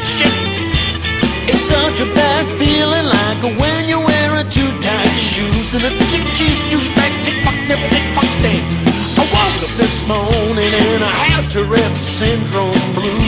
Shit. It's such a bad feeling, like when you're wearing too tight shoes and the tick cheese juice back tick fuck never tick fuck stay. I woke up this morning and I had Tourette's syndrome blues.